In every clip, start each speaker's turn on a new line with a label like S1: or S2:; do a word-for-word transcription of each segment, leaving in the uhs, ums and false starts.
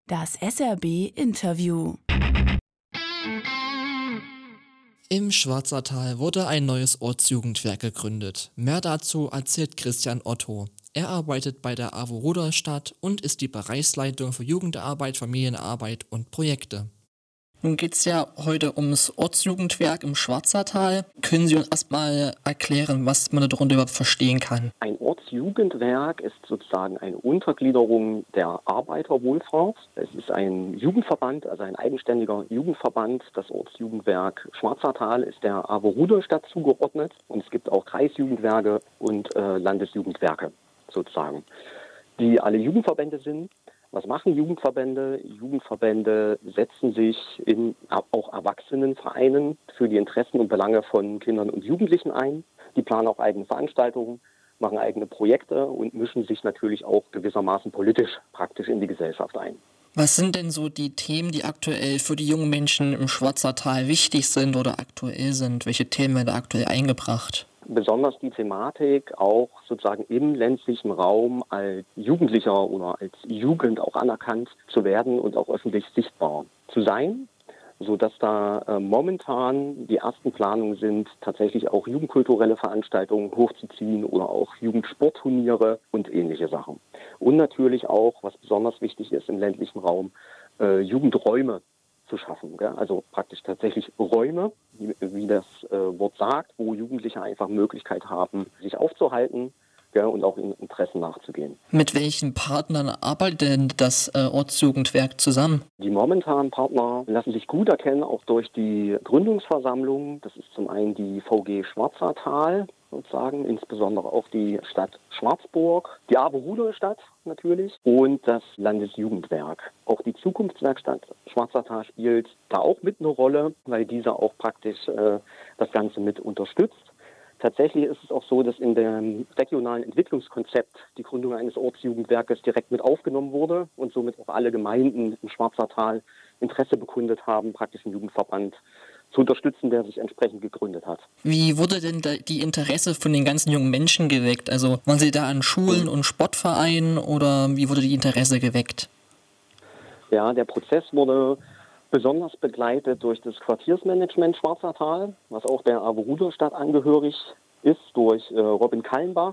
S1: Das S R B-Interview.
S2: Im Schwarzertal wurde ein neues Ortsjugendwerk gegründet. Mehr dazu erzählt Christian Otto. Er arbeitet bei der A W O Rudolstadt und ist die Bereichsleitung für Jugendarbeit, Familienarbeit und Projekte.
S3: Nun geht es ja heute ums Ortsjugendwerk im Schwarzertal. Können Sie uns erstmal erklären, was man darunter überhaupt verstehen kann?
S4: Ein Ortsjugendwerk ist sozusagen eine Untergliederung der Arbeiterwohlfahrt. Es ist ein Jugendverband, also ein eigenständiger Jugendverband. Das Ortsjugendwerk Schwarzertal ist der A W O Rudolstadt zugeordnet. Und es gibt auch Kreisjugendwerke und äh, Landesjugendwerke sozusagen, die alle Jugendverbände sind. Was machen Jugendverbände? Jugendverbände setzen sich in auch Erwachsenenvereinen für die Interessen und Belange von Kindern und Jugendlichen ein. Die planen auch eigene Veranstaltungen, machen eigene Projekte und mischen sich natürlich auch gewissermaßen politisch praktisch in die Gesellschaft ein.
S3: Was sind denn so die Themen, die aktuell für die jungen Menschen im Schwarzertal wichtig sind oder aktuell sind? Welche Themen werden da aktuell eingebracht?
S4: Besonders die Thematik, auch sozusagen im ländlichen Raum als Jugendlicher oder als Jugend auch anerkannt zu werden und auch öffentlich sichtbar zu sein, sodass da äh, momentan die ersten Planungen sind, tatsächlich auch jugendkulturelle Veranstaltungen hochzuziehen oder auch Jugendsportturniere und ähnliche Sachen. Und natürlich auch, was besonders wichtig ist im ländlichen Raum, äh, Jugendräume zu schaffen. Gell? Also praktisch tatsächlich Räume, wie, wie das äh, Wort sagt, wo Jugendliche einfach Möglichkeit haben, sich aufzuhalten, gell? Und auch ihren Interessen nachzugehen.
S3: Mit welchen Partnern arbeitet denn das äh, Ortsjugendwerk zusammen?
S4: Die momentanen Partner lassen sich gut erkennen, auch durch die Gründungsversammlung. Das ist zum einen die V G Schwarzertal, sozusagen, insbesondere auch die Stadt Schwarzburg, die A W O Rudolstadt natürlich und das Landesjugendwerk. Auch die Zukunftswerkstatt Schwarzertal spielt da auch mit eine Rolle, weil diese auch praktisch äh, das Ganze mit unterstützt. Tatsächlich ist es auch so, dass in dem regionalen Entwicklungskonzept die Gründung eines Ortsjugendwerkes direkt mit aufgenommen wurde und somit auch alle Gemeinden im Schwarzertal Interesse bekundet haben, praktisch einen Jugendverband zu unterstützen, der sich entsprechend gegründet hat.
S3: Wie wurde denn da die Interesse von den ganzen jungen Menschen geweckt? Also waren Sie da an Schulen und Sportvereinen oder wie wurde die Interesse geweckt?
S4: Ja, der Prozess wurde besonders begleitet durch das Quartiersmanagement Schwarzertal, was auch der A W O Rudolstadt angehörig ist, durch äh, Robin Kallenbach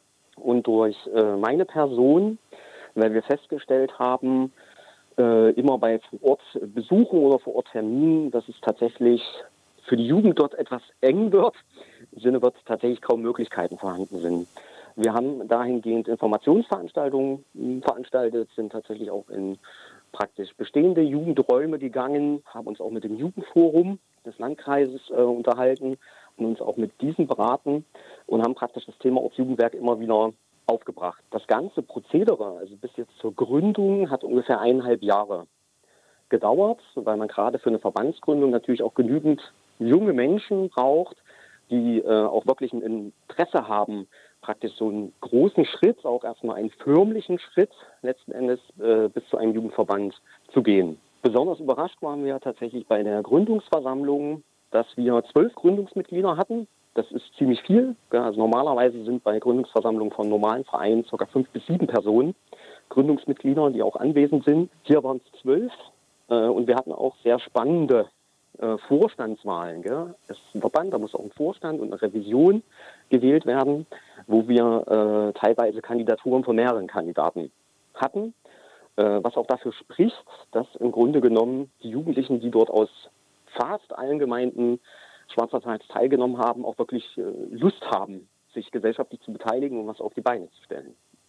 S4: und durch äh, meine Person, weil wir festgestellt haben, äh, immer bei Vor-Ort-Besuchen oder Vor-Ort-Terminen, dass es tatsächlich für die Jugend dort etwas eng wird, im Sinne wird tatsächlich kaum Möglichkeiten vorhanden sind. Wir haben dahingehend Informationsveranstaltungen veranstaltet, sind tatsächlich auch in praktisch bestehende Jugendräume gegangen, haben uns auch mit dem Jugendforum des Landkreises äh, unterhalten und uns auch mit diesen beraten und haben praktisch das Thema Ortsjugendwerk immer wieder aufgebracht. Das ganze Prozedere, also bis jetzt zur Gründung, hat ungefähr eineinhalb Jahre gedauert, weil man gerade für eine Verbandsgründung natürlich auch genügend junge Menschen braucht, die äh, auch wirklich ein Interesse haben, praktisch so einen großen Schritt, auch erstmal einen förmlichen Schritt letzten Endes äh, bis zu einem Jugendverband zu gehen. Besonders überrascht waren wir tatsächlich bei der Gründungsversammlung, dass wir zwölf Gründungsmitglieder hatten. Das ist ziemlich viel. Also normalerweise sind bei Gründungsversammlungen von normalen Vereinen ca. fünf bis sieben Personen Gründungsmitglieder, die auch anwesend sind. Hier waren es zwölf äh, und wir hatten auch sehr spannende äh, Vorstandswahlen. Gell? Es ist ein Verband, da muss auch ein Vorstand und eine Revision gewählt werden, wo wir äh, teilweise Kandidaturen von mehreren Kandidaten hatten, äh, was auch dafür spricht, dass im Grunde genommen die Jugendlichen, die dort aus fast allen Gemeinden Schwarzertals teilgenommen haben, auch wirklich äh, Lust haben, sich gesellschaftlich zu beteiligen und was auf die Beine zu stellen.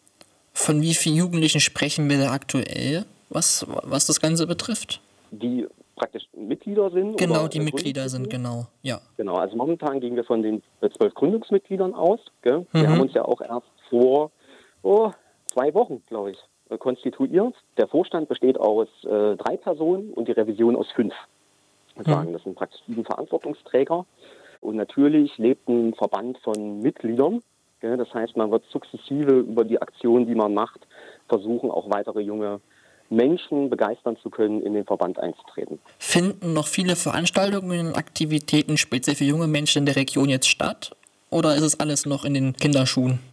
S3: Von wie vielen Jugendlichen sprechen wir da aktuell, was, was das Ganze betrifft?
S4: Die praktisch Mitglieder sind?
S3: Genau,
S4: oder
S3: die Mitglieder sind, genau, ja.
S4: Genau, also momentan gehen wir von den zwölf Gründungsmitgliedern aus. Gell? Wir
S3: Mhm.
S4: haben uns ja auch erst vor oh, zwei Wochen, glaube ich, äh, konstituiert. Der Vorstand besteht aus äh, drei Personen und die Revision aus fünf. Ich würde sagen, das sind praktisch sieben Verantwortungsträger. Und natürlich lebt ein Verband von Mitgliedern. Gell? Das heißt, man wird sukzessive über die Aktionen, die man macht, versuchen, auch weitere junge Menschen begeistern zu können, in den Verband einzutreten.
S3: Finden noch viele Veranstaltungen und Aktivitäten speziell für junge Menschen in der Region jetzt statt? Oder ist es alles noch in den Kinderschuhen?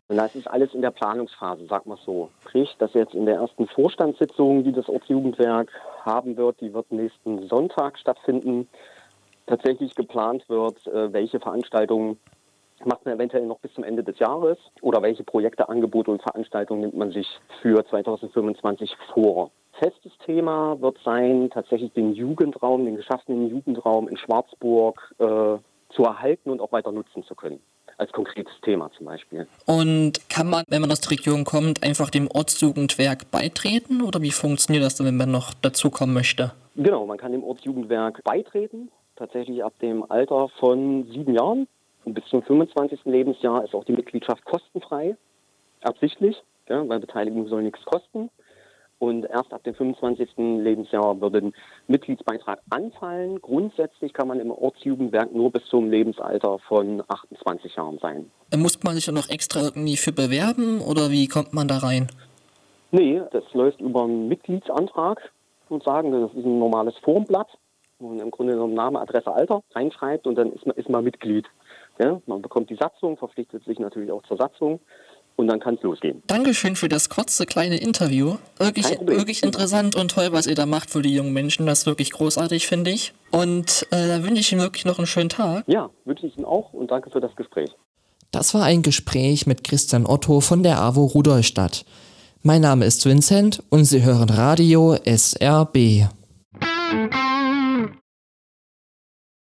S4: Und das ist alles in der Planungsphase, sag mal so. Sprich, dass jetzt in der ersten Vorstandssitzung, die das Ortsjugendwerk haben wird, die wird nächsten Sonntag stattfinden, tatsächlich geplant wird, welche Veranstaltungen macht man eventuell noch bis zum Ende des Jahres oder welche Projekte, Angebote und Veranstaltungen nimmt man sich für zweitausendfünfundzwanzig vor. Festes Thema wird sein, tatsächlich den Jugendraum, den geschaffenen Jugendraum in Schwarzburg äh, zu erhalten und auch weiter nutzen zu können. Als konkretes Thema zum Beispiel.
S3: Und kann man, wenn man aus der Region kommt, einfach dem Ortsjugendwerk beitreten oder wie funktioniert das, wenn man noch dazukommen möchte?
S4: Genau, man kann dem Ortsjugendwerk beitreten, tatsächlich ab dem Alter von sieben Jahren. Und bis zum fünfundzwanzigsten Lebensjahr ist auch die Mitgliedschaft kostenfrei, absichtlich, ja, weil Beteiligung soll nichts kosten. Und erst ab dem fünfundzwanzigsten Lebensjahr würde ein Mitgliedsbeitrag anfallen. Grundsätzlich kann man im Ortsjugendwerk nur bis zum Lebensalter von achtundzwanzig Jahren sein.
S3: Muss man sich dann noch extra irgendwie für bewerben oder wie kommt man da rein?
S4: Nee, das läuft über einen Mitgliedsantrag, sozusagen. Das ist ein normales Formblatt, wo man im Grunde genommen Name, Adresse, Alter reinschreibt und dann ist man, ist man Mitglied. Ja, man bekommt die Satzung, verpflichtet sich natürlich auch zur Satzung und dann kann es losgehen.
S3: Dankeschön für das kurze kleine Interview. Wirklich, wirklich interessant und toll, was ihr da macht für die jungen Menschen. Das ist wirklich großartig, finde ich. Und äh, da wünsche ich Ihnen wirklich noch einen schönen Tag.
S4: Ja, wünsche ich Ihnen auch und danke für das Gespräch.
S2: Das war ein Gespräch mit Christian Otto von der AWO Rudolstadt. Mein Name ist Vincent und Sie hören Radio S R B.